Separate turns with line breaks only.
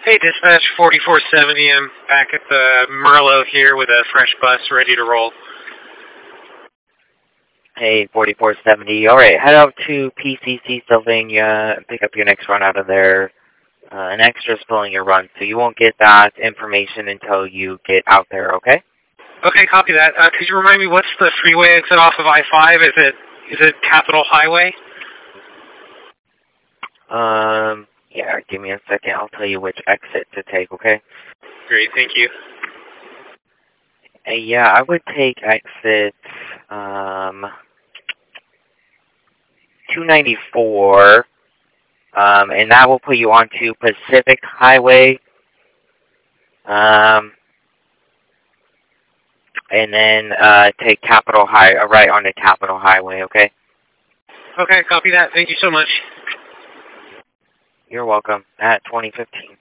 Hey, dispatch 4470. I'm back at the Merlot here with a fresh bus ready to roll.
Hey, 4470. All right, head out to PCC Sylvania and pick up your next run out of there. An extra's filling your run, so you won't get that information until you get out there, okay?
Okay, copy that. Could you remind me, what's the freeway exit off of I-5? Is it Capitol Highway?
Yeah, give me a second. I'll tell you which exit to take, okay?
Great, thank you.
Yeah, I would take exit 294, and that will put you onto Pacific Highway, and then take Capitol right onto Capitol Highway, okay?
Okay, copy that. Thank you so much.
You're welcome. At 2015.